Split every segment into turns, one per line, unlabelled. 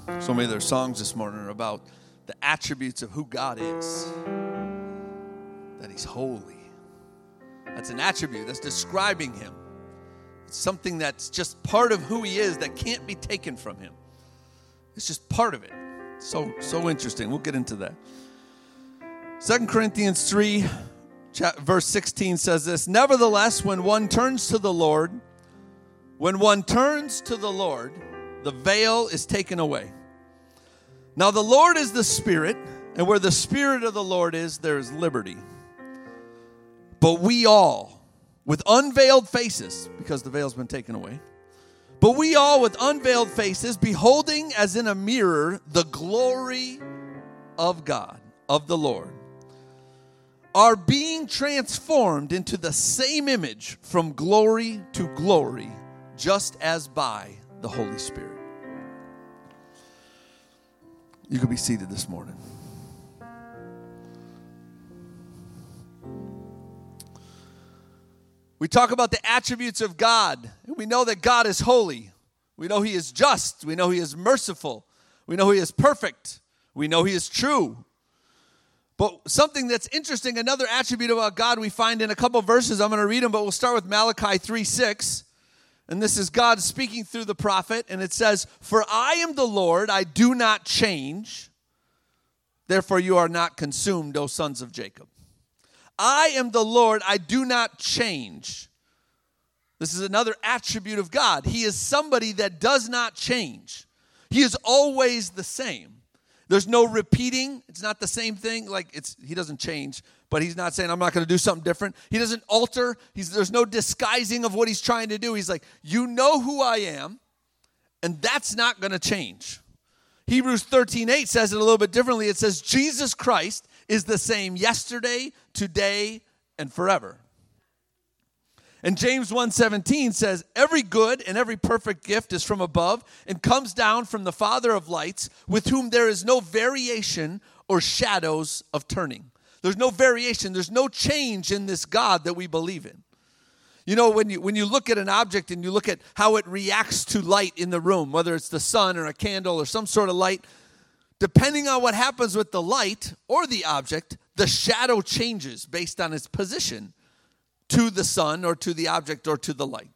So many of their songs this morning are about the attributes of who God is. That he's holy. That's an attribute. That's describing him. It's something that's just part of who he is that can't be taken from him. It's just part of it. So interesting. We'll get into that. 2 Corinthians 3, verse 16 says this, "Nevertheless, when one turns to the Lord, the veil is taken away. Now the Lord is the Spirit, and where the Spirit of the Lord is, there is liberty. But we all, with unveiled faces," because the veil's been taken away, "but we all with unveiled faces, beholding as in a mirror the glory of God, of the Lord, are being transformed into the same image from glory to glory, just as by the Holy Spirit." You could be seated this morning. We talk about the attributes of God, and we know that God is holy. We know he is just. We know he is merciful. We know he is perfect. We know he is true. But something that's interesting, another attribute about God we find in a couple verses. I'm going to read them, but we'll start with Malachi 3:6. And this is God speaking through the prophet, and it says, "For I am the Lord, I do not change. Therefore you are not consumed, O sons of Jacob." I am the Lord, I do not change. This is another attribute of God. He is somebody that does not change. He is always the same. There's no repeating. It's not the same thing. He doesn't change, but he's not saying, I'm not going to do something different. He doesn't alter. There's no disguising of what he's trying to do. He's like, you know who I am, and that's not going to change. Hebrews 13:8 says it a little bit differently. It says, Jesus Christ is the same yesterday, today, and forever. And James 1:17 says, every good and every perfect gift is from above and comes down from the Father of lights, with whom there is no variation or shadows of turning. There's no variation. There's no change in this God that we believe in. You know, when you look at an object and you look at how it reacts to light in the room, whether it's the sun or a candle or some sort of light, depending on what happens with the light or the object, the shadow changes based on its position to the sun or to the object or to the light.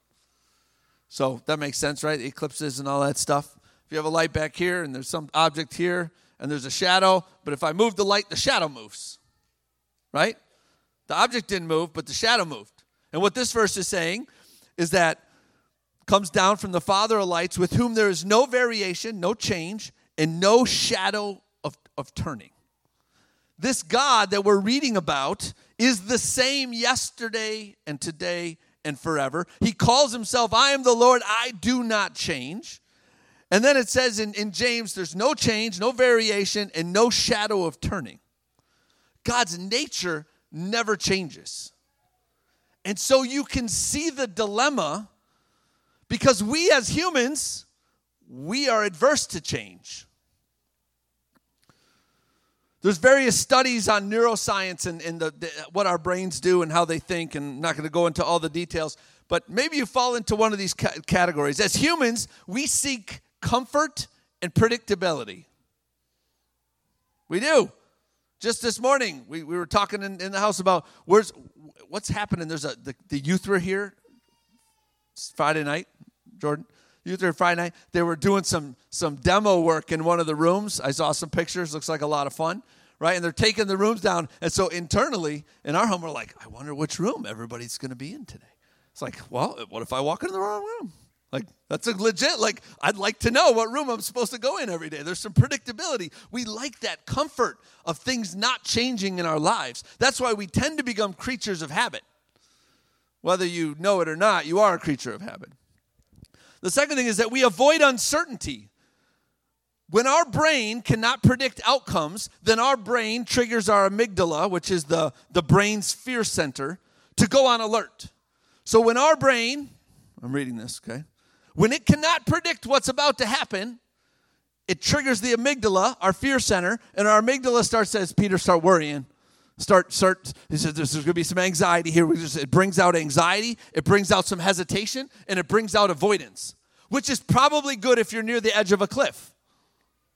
So that makes sense, right? Eclipses and all that stuff. If you have a light back here and there's some object here and there's a shadow, but if I move the light, the shadow moves, right? The object didn't move, but the shadow moved. And what this verse is saying is that comes down from the Father of lights, with whom there is no variation, no change, and no shadow of turning. This God that we're reading about is the same yesterday and today and forever. He calls himself, I am the Lord, I do not change. And then it says in James, there's no change, no variation, and no shadow of turning. God's nature never changes. And so you can see the dilemma, because we as humans, we are adverse to change. There's various studies on neuroscience and what our brains do and how they think, and I'm not going to go into all the details, but maybe you fall into one of these categories. As humans, we seek comfort and predictability. We do. Just this morning, we were talking in the house about what's happening. There's the youth were here Friday night, Jordan. Youth were Friday night. They were doing some demo work in one of the rooms. I saw some pictures. Looks like a lot of fun, right? And they're taking the rooms down. And so internally in our home, we're like, I wonder which room everybody's going to be in today. It's like, well, what if I walk into the wrong room? Like, that's a legit, I'd like to know what room I'm supposed to go in every day. There's some predictability. We like that comfort of things not changing in our lives. That's why we tend to become creatures of habit. Whether you know it or not, you are a creature of habit. The second thing is that we avoid uncertainty. When our brain cannot predict outcomes, then our brain triggers our amygdala, which is the brain's fear center, to go on alert. So when our brain, I'm reading this, okay? When it cannot predict what's about to happen, it triggers the amygdala, our fear center, and our amygdala says, Peter, start worrying. He says there's going to be some anxiety here. It brings out anxiety, it brings out some hesitation, and it brings out avoidance, which is probably good if you're near the edge of a cliff.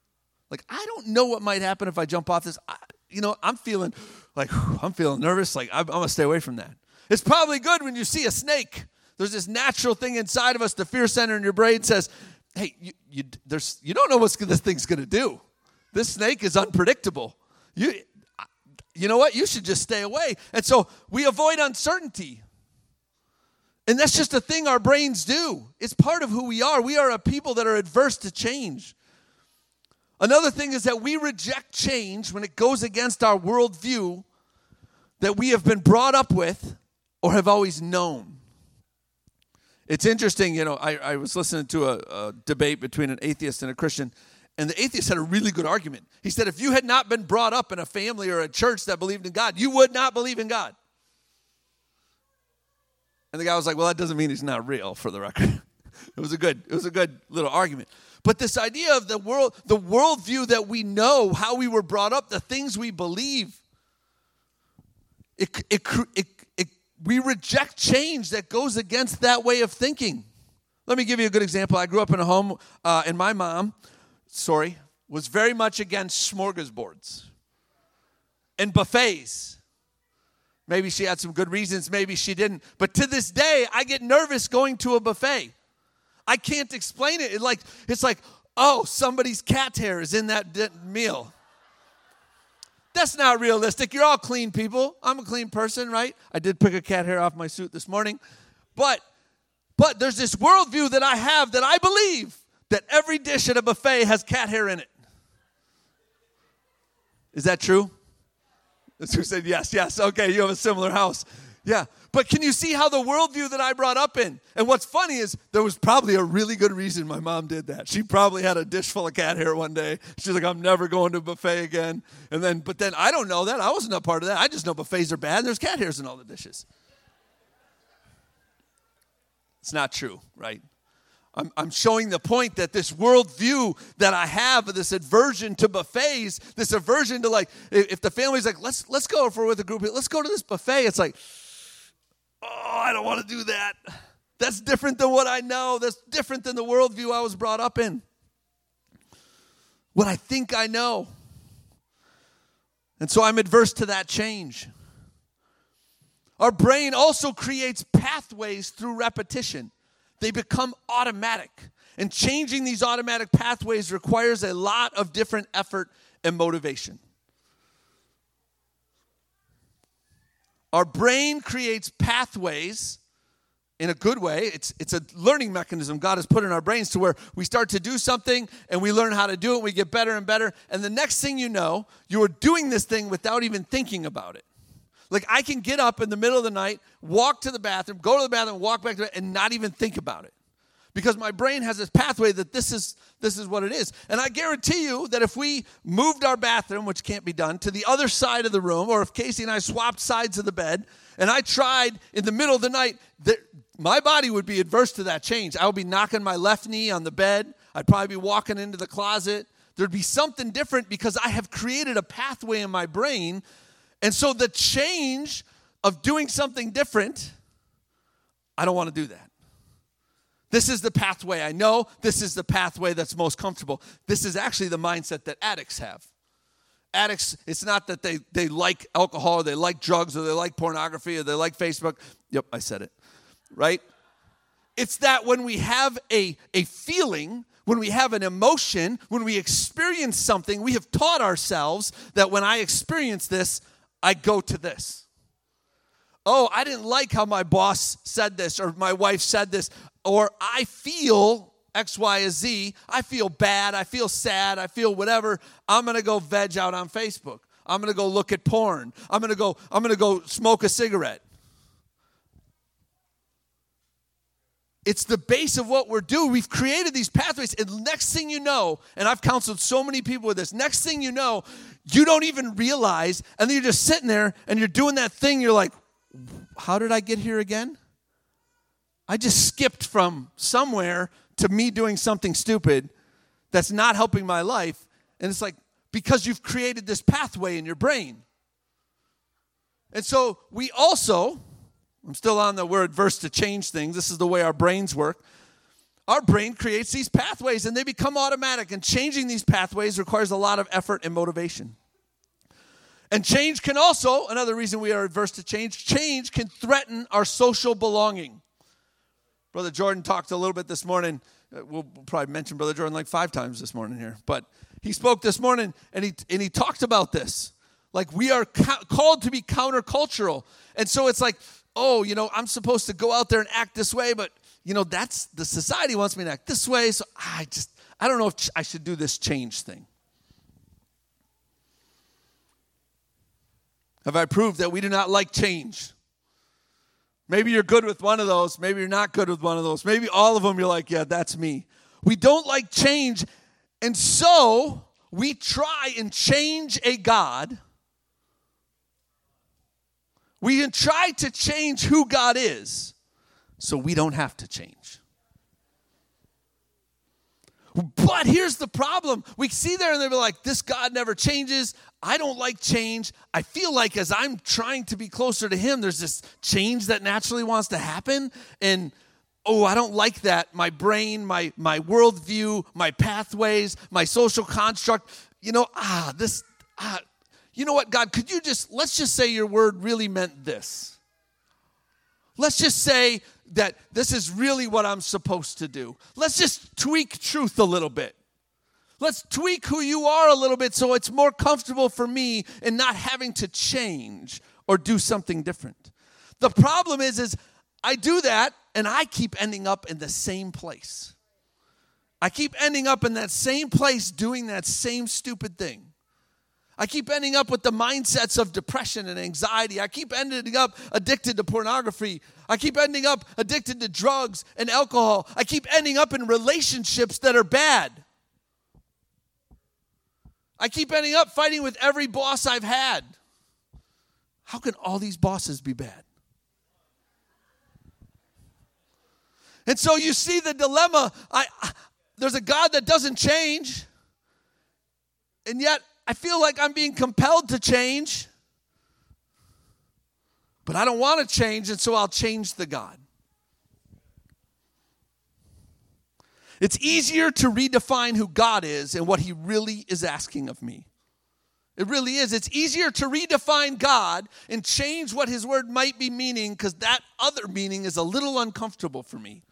Like, I don't know what might happen if I jump off this. I'm feeling nervous. Like, I'm going to stay away from that. It's probably good when you see a snake. There's this natural thing inside of us. The fear center in your brain says, hey, you don't know what this thing's going to do. This snake is unpredictable. You know what? You should just stay away. And so we avoid uncertainty. And that's just a thing our brains do. It's part of who we are. We are a people that are adverse to change. Another thing is that we reject change when it goes against our worldview that we have been brought up with or have always known. It's interesting, I was listening to a debate between an atheist and a Christian, and the atheist had a really good argument. He said, if you had not been brought up in a family or a church that believed in God, you would not believe in God. And the guy was like, well, that doesn't mean he's not real, for the record. It was a good little argument. But this idea of the worldview that we know, how we were brought up, the things we believe, we reject change that goes against that way of thinking. Let me give you a good example. I grew up in a home, and my mom, was very much against smorgasbords and buffets. Maybe she had some good reasons, maybe she didn't. But to this day, I get nervous going to a buffet. I can't explain it. It's like, oh, somebody's cat hair is in that meal. That's not realistic. You're all clean people. I'm a clean person, right? I did pick a cat hair off my suit this morning. But there's this worldview that I have that I believe that every dish at a buffet has cat hair in it. Is that true? That's who said yes. Okay, you have a similar house. Yeah. But can you see how the worldview that I brought up in? And what's funny is there was probably a really good reason my mom did that. She probably had a dish full of cat hair one day. She's like, I'm never going to a buffet again. But then I don't know that. I wasn't a part of that. I just know buffets are bad. There's cat hairs in all the dishes. It's not true, right? I'm showing the point that this worldview that I have, this aversion to buffets, this aversion to if the family's like, let's go, if we're with a group, let's go to this buffet. It's like, oh, I don't want to do that. That's different than what I know. That's different than the worldview I was brought up in. What I think I know. And so I'm adverse to that change. Our brain also creates pathways through repetition. They become automatic. And changing these automatic pathways requires a lot of different effort and motivation. Our brain creates pathways in a good way. It's a learning mechanism God has put in our brains to where we start to do something and we learn how to do it. We get better and better. And the next thing you know, you are doing this thing without even thinking about it. Like I can get up in the middle of the night, walk to the bathroom, go to the bathroom, walk back to it, and not even think about it. Because my brain has this pathway that this is what it is. And I guarantee you that if we moved our bathroom, which can't be done, to the other side of the room, or if Casey and I swapped sides of the bed, and I tried in the middle of the night, my body would be adverse to that change. I would be knocking my left knee on the bed. I'd probably be walking into the closet. There'd be something different because I have created a pathway in my brain. And so the change of doing something different, I don't want to do that. This is the pathway I know. This is the pathway that's most comfortable. This is actually the mindset that addicts have. Addicts, it's not that they like alcohol or they like drugs or they like pornography or they like Facebook. Yep, I said it, right? It's that when we have a feeling, when we have an emotion, when we experience something, we have taught ourselves that when I experience this, I go to this. Oh, I didn't like how my boss said this or my wife said this, or I feel X, Y, or Z. I feel bad. I feel sad. I feel whatever. I'm going to go veg out on Facebook. I'm going to go look at porn. I'm going to go smoke a cigarette. It's the base of what we're doing. We've created these pathways, and next thing you know, and I've counseled so many people with this, next thing you know, you don't even realize, and then you're just sitting there, and you're doing that thing, you're like, how did I get here again? I just skipped from somewhere to me doing something stupid that's not helping my life, and it's like, because you've created this pathway in your brain. And so we also, I'm still on the we're adverse to change things. This is the way our brains work. our brain creates these pathways and they become automatic. And changing these pathways requires a lot of effort and motivation. And change can also, another reason we are adverse to change can threaten our social belonging. Brother Jordan talked a little bit this morning. We'll probably mention Brother Jordan like 5 times this morning here. But he spoke this morning and he talked about this. Like we are called to be countercultural. And so it's like, oh, I'm supposed to go out there and act this way, but that's the society wants me to act this way, so I don't know if I should do this change thing. Have I proved that we do not like change? Maybe you're good with one of those. Maybe you're not good with one of those. Maybe all of them you're like, yeah, that's me. We don't like change, and so we try and change a God. We can try to change who God is, so we don't have to change. But here's the problem. We see there and they're like, this God never changes. I don't like change. I feel like as I'm trying to be closer to him, there's this change that naturally wants to happen. And, I don't like that. My brain, my worldview, my pathways, my social construct, you know what, God, let's just say your word really meant this. Let's just say that this is really what I'm supposed to do. Let's just tweak truth a little bit. Let's tweak who you are a little bit so it's more comfortable for me and not having to change or do something different. The problem is I do that and I keep ending up in the same place. I keep ending up in that same place doing that same stupid thing. I keep ending up with the mindsets of depression and anxiety. I keep ending up addicted to pornography. I keep ending up addicted to drugs and alcohol. I keep ending up in relationships that are bad. I keep ending up fighting with every boss I've had. How can all these bosses be bad? And so you see the dilemma. There's a God that doesn't change, and yet I feel like I'm being compelled to change, but I don't want to change, and so I'll change the God. It's easier to redefine who God is and what he really is asking of me. It really is. It's easier to redefine God and change what his word might be meaning because that other meaning is a little uncomfortable for me.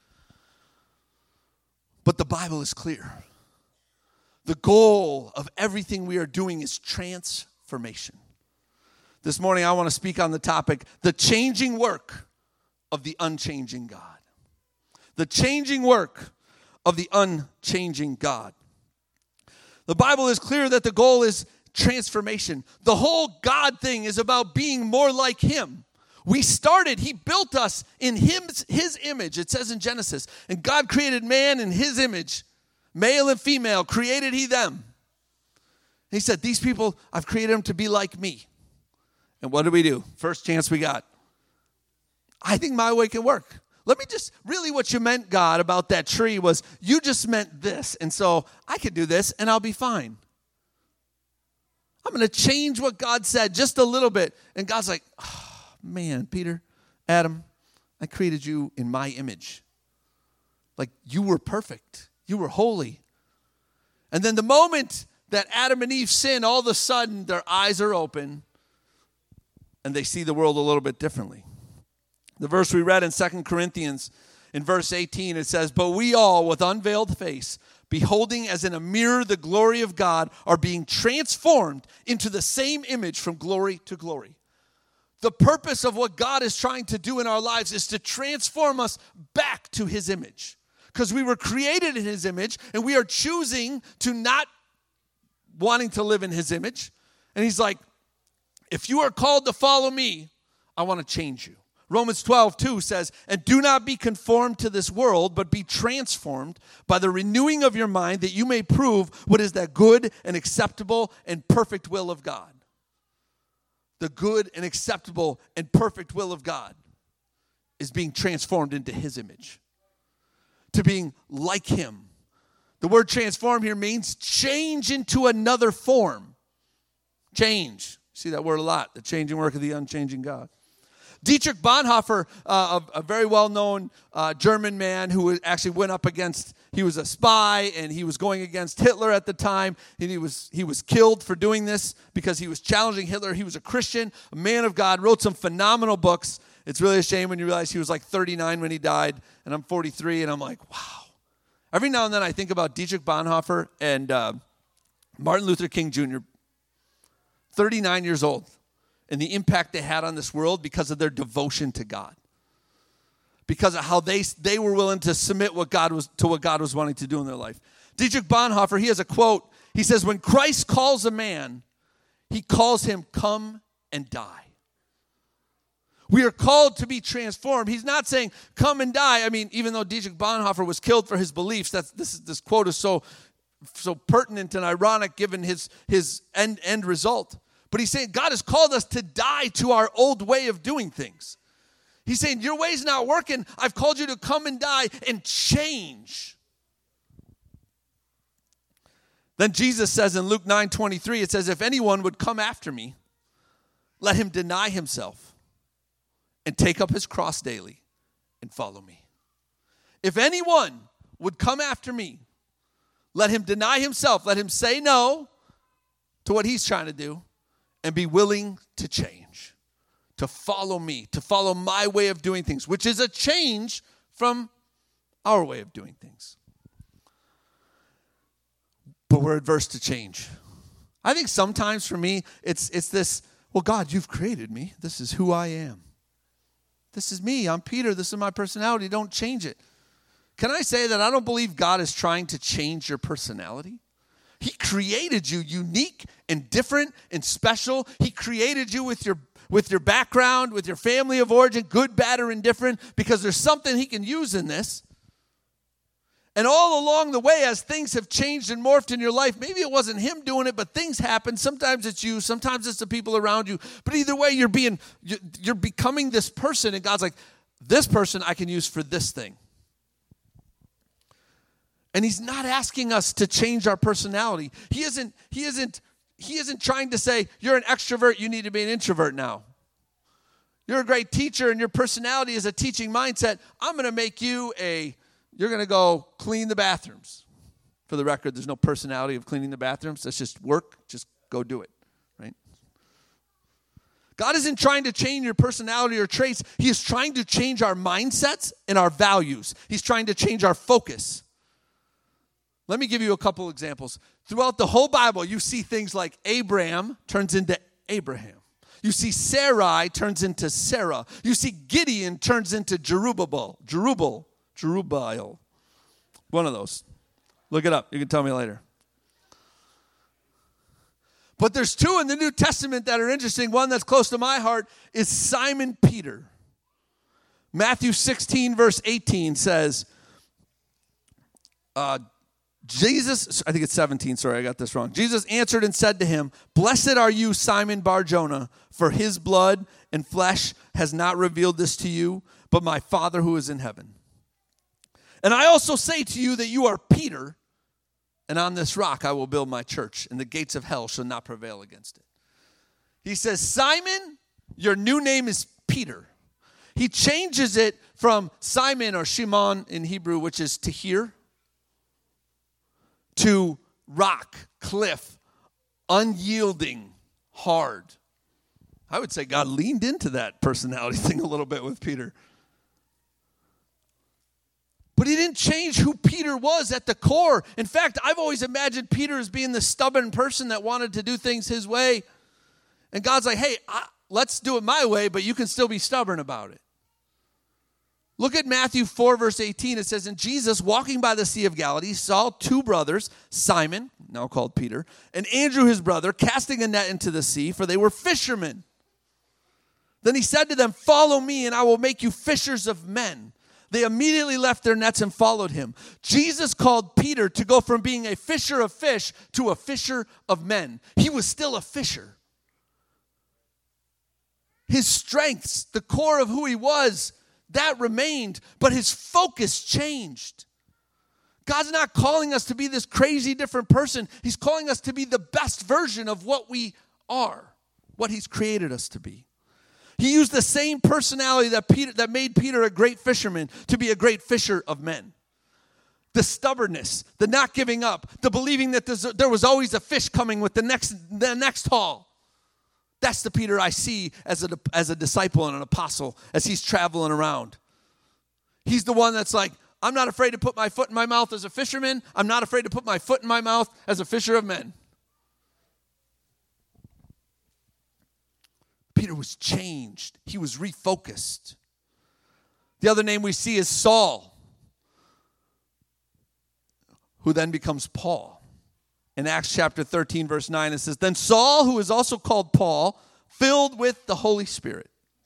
But the Bible is clear. The goal of everything we are doing is transformation. This morning I want to speak on the topic, the changing work of the unchanging God. The changing work of the unchanging God. The Bible is clear that the goal is transformation. The whole God thing is about being more like him. He built us in his image. It says in Genesis, and God created man in his image. Male and female created he them. He said, these people, I've created them to be like me. And what do we do? First chance we got. I think my way can work. Really what you meant, God, about that tree was you just meant this. And so I could do this and I'll be fine. I'm going to change what God said just a little bit. And God's like, oh, man, Peter, Adam, I created you in my image. Like you were perfect. You were holy. And then the moment that Adam and Eve sin, all of a sudden their eyes are open and they see the world a little bit differently. The verse we read in 2 Corinthians in verse 18, it says, but we all with unveiled face, beholding as in a mirror the glory of God, are being transformed into the same image from glory to glory. The purpose of what God is trying to do in our lives is to transform us back to his image. Because we were created in his image, and we are choosing to not wanting to live in his image. And he's like, if you are called to follow me, I want to change you. Romans 12:2 says, and do not be conformed to this world, but be transformed by the renewing of your mind, that you may prove what is that good and acceptable and perfect will of God. The good and acceptable and perfect will of God is being transformed into his image. To being like him. The word transform here means change into another form. Change. See that word a lot. The changing work of the unchanging God. Dietrich Bonhoeffer, a very well-known German man who actually went up against, he was a spy, and he was going against Hitler at the time, and he was killed for doing this because he was challenging Hitler. He was a Christian, a man of God, wrote some phenomenal books. It's really a shame when you realize he was like 39 when he died, and I'm 43, and I'm like, wow. Every now and then I think about Dietrich Bonhoeffer and Martin Luther King Jr., 39 years old, and the impact they had on this world because of their devotion to God, because of how they were willing to submit what God was wanting to do in their life. Dietrich Bonhoeffer, he has a quote. He says, when Christ calls a man, he calls him come and die. We are called to be transformed. He's not saying come and die. I mean, even though Dietrich Bonhoeffer was killed for his beliefs, this quote is so pertinent and ironic given his end result. But he's saying God has called us to die to our old way of doing things. He's saying your way's not working. I've called you to come and die and change. Then Jesus says in Luke 9:23, it says, if anyone would come after me, let him deny himself and take up his cross daily and follow me. If anyone would come after me, let him deny himself. Let him say no to what he's trying to do and be willing to change, to follow me, to follow my way of doing things, which is a change from our way of doing things. But we're adverse to change. I think sometimes for me, it's this, well, God, you've created me. This is who I am. This is me. I'm Peter. This is my personality. Don't change it. Can I say that I don't believe God is trying to change your personality? He created you unique and different and special. He created you with your background, with your family of origin, good, bad, or indifferent, because there's something he can use in this. And all along the way, as things have changed and morphed in your life, maybe it wasn't him doing it, but things happen. Sometimes it's you, sometimes it's the people around you. But either way, you're becoming this person, and God's like, this person I can use for this thing. And he's not asking us to change our personality. He isn't trying to say, you're an extrovert, you need to be an introvert now. You're a great teacher and your personality is a teaching mindset. I'm going to make you you're going to go clean the bathrooms. For the record, there's no personality of cleaning the bathrooms. That's just work. Just go do it, right? God isn't trying to change your personality or traits. He is trying to change our mindsets and our values. He's trying to change our focus. Let me give you a couple examples. Throughout the whole Bible, you see things like Abraham turns into Abraham. You see Sarai turns into Sarah. You see Gideon turns into Jerubbaal. One of those. Look it up. You can tell me later. But there's two in the New Testament that are interesting. One that's close to my heart is Simon Peter. Matthew 16, verse 18 says, Jesus, I think it's 17, sorry, I got this wrong. Jesus answered and said to him, blessed are you, Simon Bar-Jonah, for his blood and flesh has not revealed this to you, but my Father who is in heaven. And I also say to you that you are Peter, and on this rock I will build my church, and the gates of hell shall not prevail against it. He says, Simon, your new name is Peter. He changes it from Simon or Shimon in Hebrew, which is to hear, to rock, cliff, unyielding, hard. I would say God leaned into that personality thing a little bit with Peter. But he didn't change who Peter was at the core. In fact, I've always imagined Peter as being the stubborn person that wanted to do things his way. And God's like, hey, let's do it my way, but you can still be stubborn about it. Look at Matthew 4, verse 18. It says, and Jesus, walking by the Sea of Galilee, saw two brothers, Simon, now called Peter, and Andrew his brother, casting a net into the sea, for they were fishermen. Then he said to them, follow me, and I will make you fishers of men. They immediately left their nets and followed him. Jesus called Peter to go from being a fisher of fish to a fisher of men. He was still a fisher. His strengths, the core of who he was, that remained, but his focus changed. God's not calling us to be this crazy different person. He's calling us to be the best version of what we are, what he's created us to be. He used the same personality that made Peter a great fisherman to be a great fisher of men. The stubbornness, the not giving up, the believing that there was always a fish coming with the next haul. That's the Peter I see as a disciple and an apostle as he's traveling around. He's the one that's like, I'm not afraid to put my foot in my mouth as a fisherman. I'm not afraid to put my foot in my mouth as a fisher of men. Peter was changed. He was refocused. The other name we see is Saul, who then becomes Paul. In Acts chapter 13, verse 9, it says, Then Saul, who is also called Paul, filled with the Holy Spirit.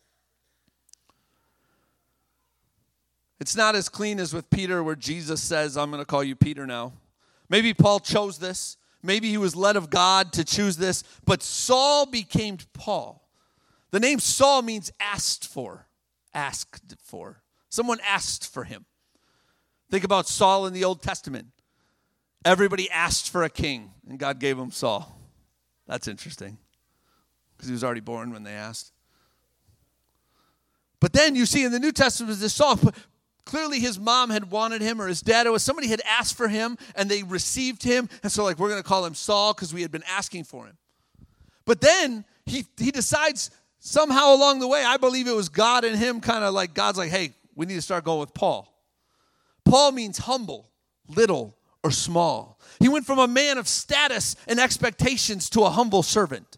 It's not as clean as with Peter where Jesus says, I'm going to call you Peter now. Maybe Paul chose this. Maybe he was led of God to choose this. But Saul became Paul. The name Saul means asked for. Asked for. Someone asked for him. Think about Saul in the Old Testament. Everybody asked for a king, and God gave him Saul. That's interesting, because he was already born when they asked. But then you see in the New Testament this Saul, clearly his mom had wanted him, or his dad, somebody had asked for him, and they received him, and so we're going to call him Saul because we had been asking for him. But then he decides somehow along the way, I believe it was God and him kind of like, God's like, hey, we need to start going with Paul. Paul means humble, little, or small. He went from a man of status and expectations to a humble servant.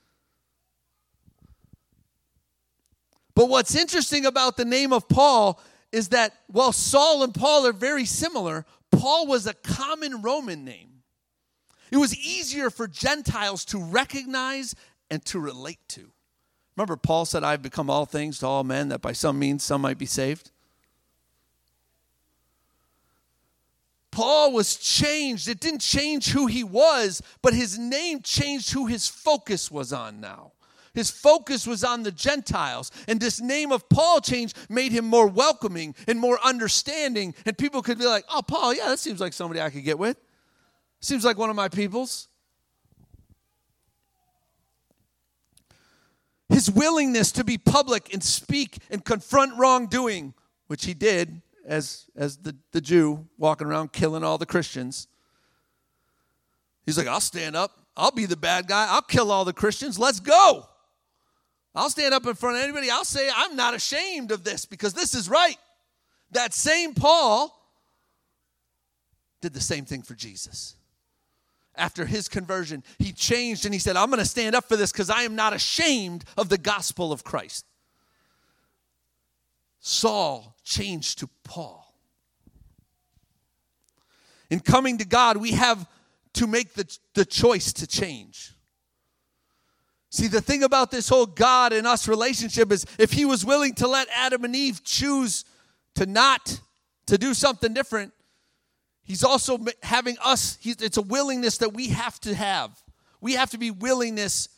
But what's interesting about the name of Paul is that while Saul and Paul are very similar, Paul was a common Roman name. It was easier for Gentiles to recognize and to relate to. Remember, Paul said, I've become all things to all men, that by some means some might be saved. Paul was changed. It didn't change who he was, but his name changed who his focus was on now. His focus was on the Gentiles. And this name of Paul change made him more welcoming and more understanding. And people could be like, oh, Paul, yeah, that seems like somebody I could get with. Seems like one of my peoples. His willingness to be public and speak and confront wrongdoing, which he did, as the Jew walking around killing all the Christians. He's like, I'll stand up. I'll be the bad guy. I'll kill all the Christians. Let's go. I'll stand up in front of anybody. I'll say, I'm not ashamed of this because this is right. That same Paul did the same thing for Jesus. After his conversion, he changed and he said, I'm going to stand up for this because I am not ashamed of the gospel of Christ. Saul changed to Paul. In coming to God, we have to make the choice to change. See, the thing about this whole God and us relationship is if he was willing to let Adam and Eve choose to do something different, he's also having us, it's a willingness that we have to have. We have to be willing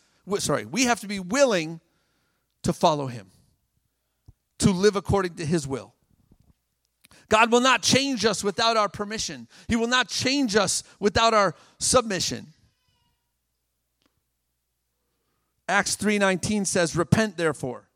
to follow him, to live according to his will. God will not change us without our permission. He will not change us without our submission. Acts 3:19 says, Repent therefore.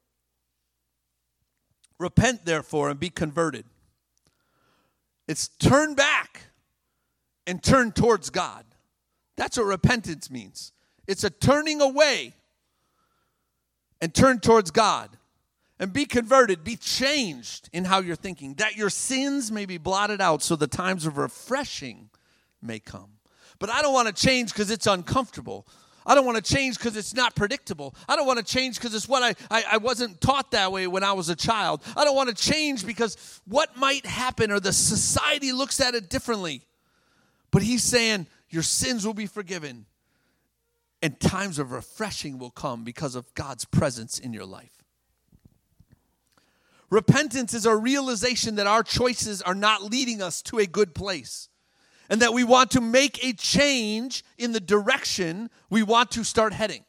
Repent therefore and be converted. It's turn back and turn towards God. That's what repentance means. It's a turning away and turn towards God. And be converted, be changed in how you're thinking, that your sins may be blotted out so the times of refreshing may come. But I don't want to change because it's uncomfortable. I don't want to change because it's not predictable. I don't want to change because it's what I wasn't taught that way when I was a child. I don't want to change because what might happen or the society looks at it differently. But he's saying your sins will be forgiven and times of refreshing will come because of God's presence in your life. Repentance is a realization that our choices are not leading us to a good place and that we want to make a change in the direction we want to start heading.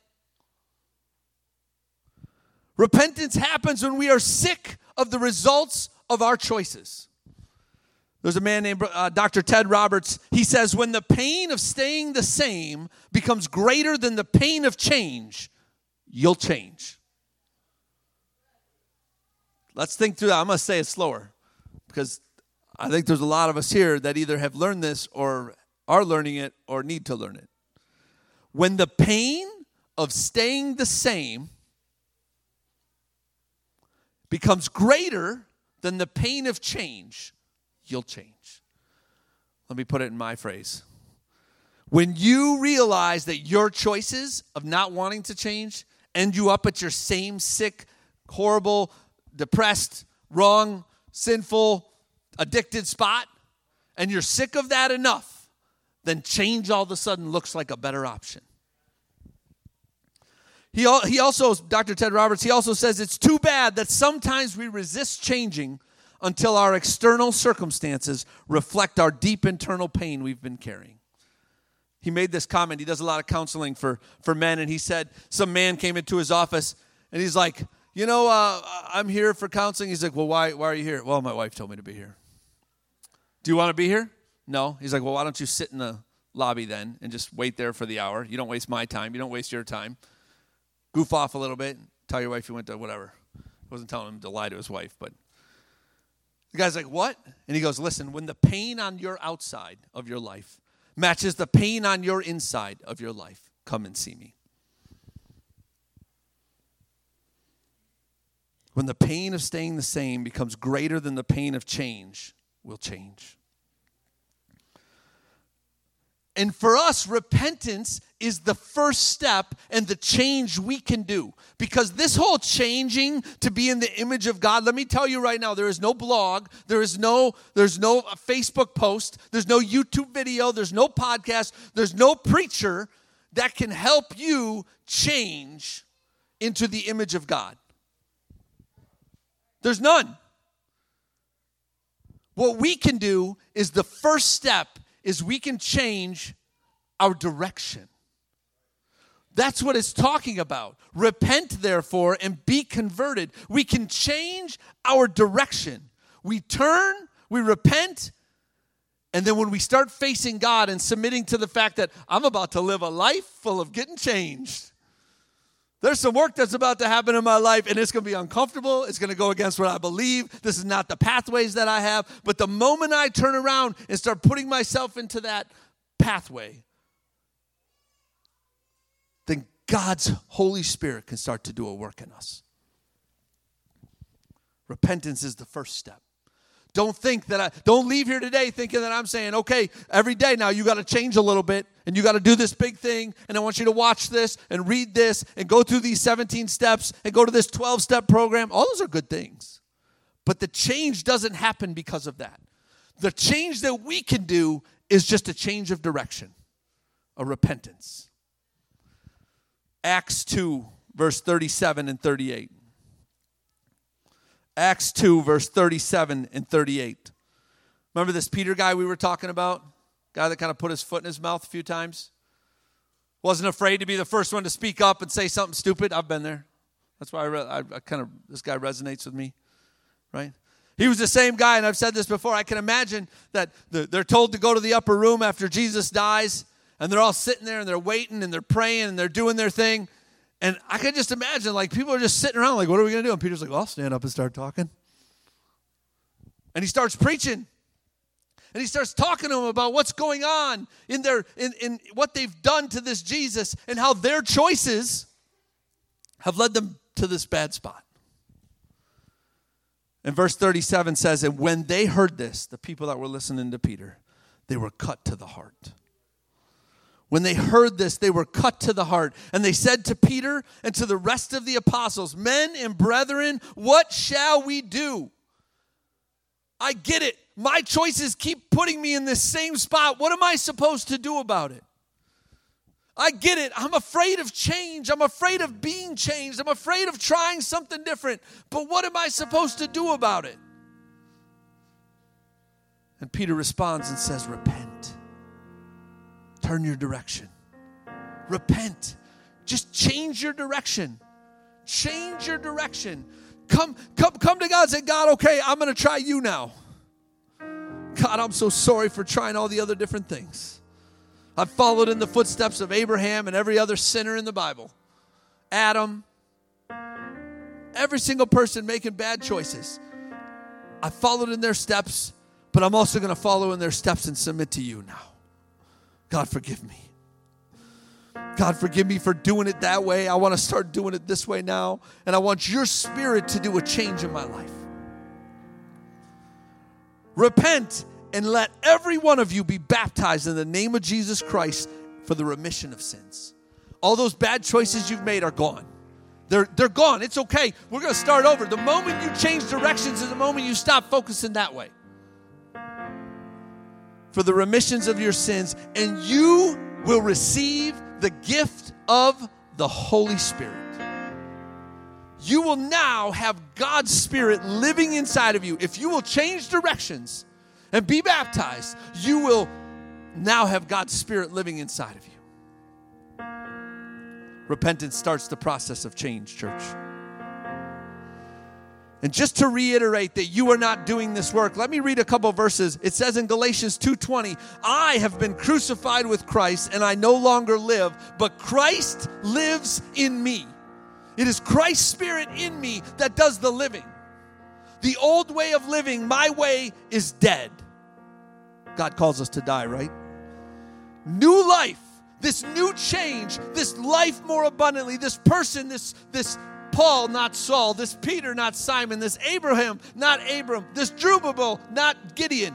Repentance happens when we are sick of the results of our choices. There's a man named Dr. Ted Roberts. He says, when the pain of staying the same becomes greater than the pain of change, you'll change. Let's think through that. I'm going to say it slower because I think there's a lot of us here that either have learned this or are learning it or need to learn it. When the pain of staying the same becomes greater than the pain of change, you'll change. Let me put it in my phrase. When you realize that your choices of not wanting to change end you up at your same sick, horrible, depressed, wrong, sinful, addicted spot, and you're sick of that enough, then change all of a sudden looks like a better option. He also, Dr. Ted Roberts, he also says it's too bad that sometimes we resist changing until our external circumstances reflect our deep internal pain we've been carrying. He made this comment. He does a lot of counseling for men, and he said some man came into his office, and he's like, I'm here for counseling. He's like, well, why are you here? Well, my wife told me to be here. Do you want to be here? No. He's like, well, why don't you sit in the lobby then and just wait there for the hour? You don't waste my time. You don't waste your time. Goof off a little bit. Tell your wife you went to whatever. I wasn't telling him to lie to his wife, but the guy's like, what? And he goes, listen, when the pain on your outside of your life matches the pain on your inside of your life, come and see me. When the pain of staying the same becomes greater than the pain of change, we'll change. And for us, repentance is the first step and the change we can do. Because this whole changing to be in the image of God, let me tell you right now, there is no blog, there's no Facebook post, there's no YouTube video, there's no podcast, there's no preacher that can help you change into the image of God. There's none. What we can do is the first step is we can change our direction. That's what it's talking about. Repent, therefore, and be converted. We can change our direction. We turn, we repent, and then when we start facing God and submitting to the fact that I'm about to live a life full of getting changed. There's some work that's about to happen in my life, and it's going to be uncomfortable. It's going to go against what I believe. This is not the pathways that I have. But the moment I turn around and start putting myself into that pathway, then God's Holy Spirit can start to do a work in us. Repentance is the first step. Don't leave here today thinking that I'm saying, okay, every day now you got to change a little bit and you got to do this big thing and I want you to watch this and read this and go through these 17 steps and go to this 12-step program. All those are good things. But the change doesn't happen because of that. The change that we can do is just a change of direction, a repentance. Acts 2, verse 37 and 38. Acts 2, verse 37 and 38. Remember this Peter guy we were talking about? Guy that kind of put his foot in his mouth a few times? Wasn't afraid to be the first one to speak up and say something stupid. I've been there. That's why this guy resonates with me, right? He was the same guy, and I've said this before. I can imagine that they're told to go to the upper room after Jesus dies, and they're all sitting there, and they're waiting, and they're praying, and they're doing their thing. And I can just imagine, like, people are just sitting around, like, what are we going to do? And Peter's like, well, I'll stand up and start talking. And he starts preaching. And he starts talking to them about what's going on in what they've done to this Jesus and how their choices have led them to this bad spot. And verse 37 says, and when they heard this, the people that were listening to Peter, they were cut to the heart. When they heard this, they were cut to the heart. And they said to Peter and to the rest of the apostles, men and brethren, what shall we do? I get it. My choices keep putting me in this same spot. What am I supposed to do about it? I get it. I'm afraid of change. I'm afraid of being changed. I'm afraid of trying something different. But what am I supposed to do about it? And Peter responds and says, repent. Turn your direction. Repent. Just change your direction. Change your direction. Come to God and say, God, okay, I'm going to try you now. God, I'm so sorry for trying all the other different things. I've followed in the footsteps of Abraham and every other sinner in the Bible. Adam, every single person making bad choices. I followed in their steps, but I'm also going to follow in their steps and submit to you now. God, forgive me. God, forgive me for doing it that way. I want to start doing it this way now. And I want your Spirit to do a change in my life. Repent and let every one of you be baptized in the name of Jesus Christ for the remission of sins. All those bad choices you've made are gone. They're gone. It's okay. We're going to start over. The moment you change directions is the moment you stop focusing that way. For the remissions of your sins, and you will receive the gift of the Holy Spirit. You will now have God's Spirit living inside of you. If you will change directions and be baptized, you will now have God's Spirit living inside of you. Repentance starts the process of change, church. And just to reiterate that you are not doing this work, let me read a couple verses. It says in Galatians 2:20, I have been crucified with Christ, and I no longer live, but Christ lives in me. It is Christ's Spirit in me that does the living. The old way of living, my way, is dead. God calls us to die, right? New life, this new change, this life more abundantly, this person, this Paul, not Saul, this Peter, not Simon, this Abraham, not Abram, this Jerubbaal, not Gideon.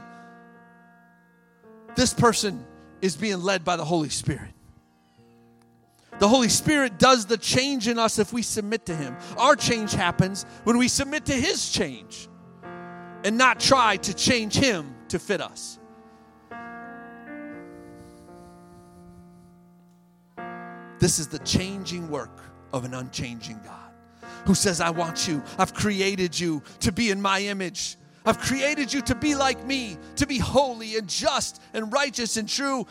This person is being led by the Holy Spirit. The Holy Spirit does the change in us if we submit to Him. Our change happens when we submit to His change and not try to change Him to fit us. This is the changing work of an unchanging God who says, I want you. I've created you to be in my image. I've created you to be like me, to be holy and just and righteous and true.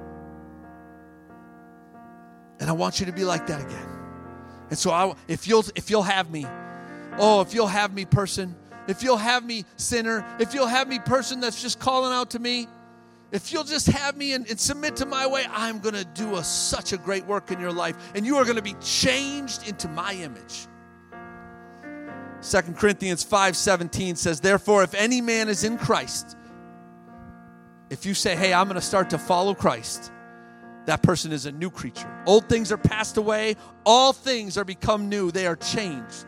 And I want you to be like that again. And so if you'll have me, if you'll have me, person, if you'll have me, sinner, if you'll have me, person that's just calling out to me, if you'll just have me and submit to my way, I'm going to do such a great work in your life. And you are going to be changed into my image. 2 Corinthians 5:17 says, therefore, if any man is in Christ, if you say, hey, I'm going to start to follow Christ, that person is a new creature. Old things are passed away. All things are become new. They are changed.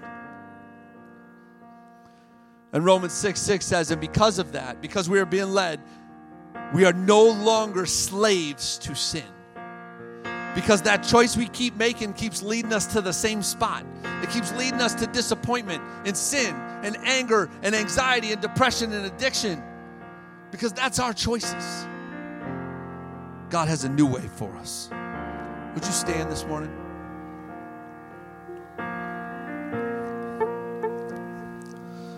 And Romans 6:6 says, and because of that, because we are being led, we are no longer slaves to sin. Because that choice we keep making keeps leading us to the same spot. It keeps leading us to disappointment and sin and anger and anxiety and depression and addiction. Because that's our choices. God has a new way for us. Would you stand this morning?